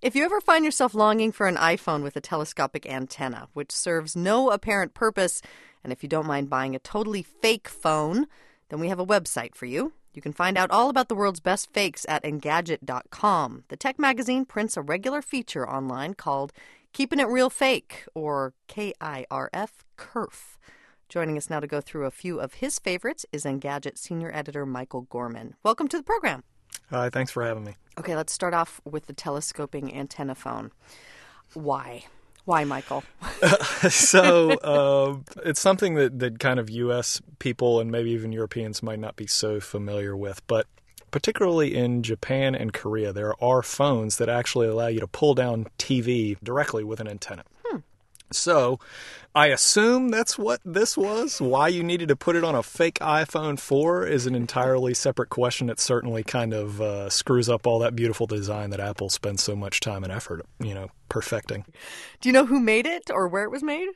If you ever find yourself longing for an iPhone with a telescopic antenna, which serves no apparent purpose, and if you don't mind buying a totally fake phone, then we have a website for you. You can find out all about the world's best fakes at Engadget.com. The tech magazine prints a regular feature online called Keeping It Real Fake, or KIRF, KERF. Joining us now to go through a few of his favorites is Engadget senior editor Michael Gorman. Welcome to the program. Hi, thanks for having me. Okay, let's start off with the telescoping antenna phone. Why? Why, Michael? So it's something that kind of U.S. people and maybe even Europeans might not be so familiar with. But particularly in Japan and Korea, there are phones that actually allow you to pull down TV directly with an antenna. So I assume that's what this was. Why you needed to put it on a fake iPhone 4 is an entirely separate question. It certainly kind of screws up all that beautiful design that Apple spends so much time and effort, perfecting. Do you know who made it or where it was made?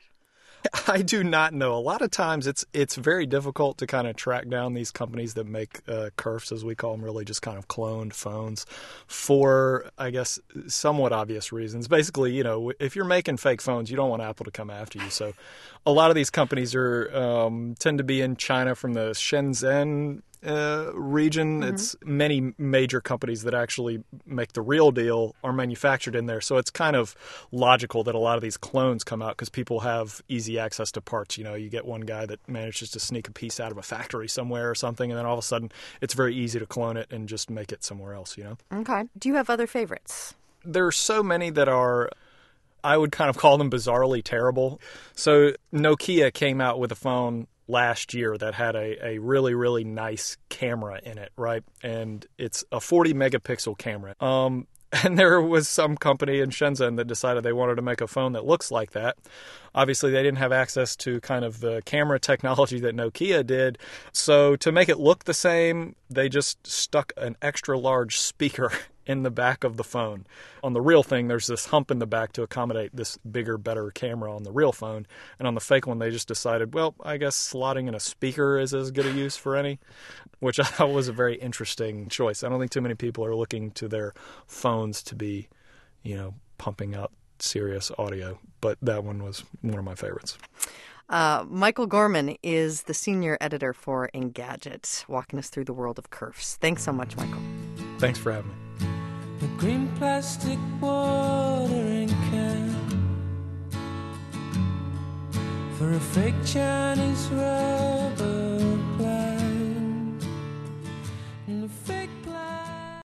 I do not know. A lot of times it's very difficult to kind of track down these companies that make KERFs, as we call them, really just kind of cloned phones for, I guess, somewhat obvious reasons. Basically, if you're making fake phones, you don't want Apple to come after you. So a lot of these companies tend to be in China from the Shenzhen region. Mm-hmm. It's many major companies that actually make the real deal are manufactured in there. So it's kind of logical that a lot of these clones come out because people have easy access to parts. You get one guy that manages to sneak a piece out of a factory somewhere or something, and then all of a sudden it's very easy to clone it and just make it somewhere else, Okay. Do you have other favorites? There are so many that are, I would kind of call them bizarrely terrible. So Nokia came out with a phone last year that had a really, really nice camera in it, right? And it's a 40 megapixel camera. And there was some company in Shenzhen that decided they wanted to make a phone that looks like that. Obviously, they didn't have access to kind of the camera technology that Nokia did. So to make it look the same, they just stuck an extra large speaker in the back of the phone. On the real thing, there's this hump in the back to accommodate this bigger, better camera on the real phone. And on the fake one, they just decided, well, I guess slotting in a speaker is as good a use for any, which I thought was a very interesting choice. I don't think too many people are looking to their phones to be, pumping out serious audio. But that one was one of my favorites. Michael Gorman is the senior editor for Engadget, walking us through the world of KERFs. Thanks so much, Michael. Thanks for having me. The green plastic watering can for a fake Chinese rubber